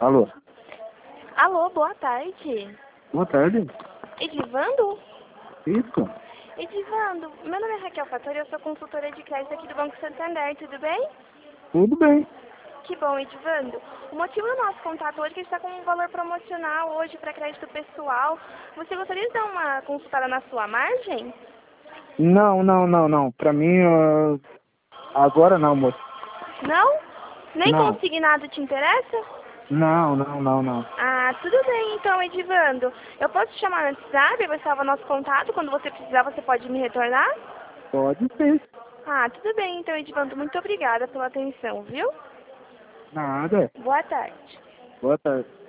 Alô? Alô, boa tarde. Boa tarde. Edivando? Isso? Edivando, meu nome é Raquel Fattori, eu sou consultora de crédito aqui do Banco Santander, tudo bem? Tudo bem. Que bom, Edivando. O motivo do nosso contato hoje é que está com um valor promocional hoje para crédito pessoal. Você gostaria de dar uma consultada na sua margem? Não. Pra mim, agora não, moço. Não? Nem Não. consignado te interessa? Não. Ah, tudo bem então, Edivando. Eu posso te chamar no WhatsApp, vai salvar nosso contato. Quando você precisar, você pode me retornar? Pode ser. Ah, tudo bem então, Edivando. Muito obrigada pela atenção, viu? Nada. Boa tarde. Boa tarde.